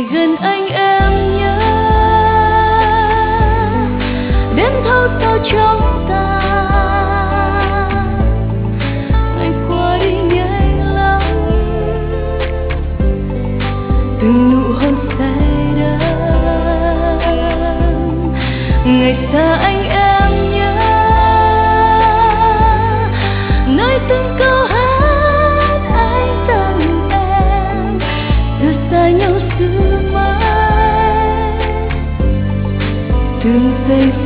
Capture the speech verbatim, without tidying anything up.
gần anh em nhé, đêm thâu sao trong ta. Ngày qua đi nhanh lắm, từng nụ hôn say đắm. Ngày xa anh em nhé, nói từng câu hát anh dành em, từ xa nhau xưa mãi, từng giây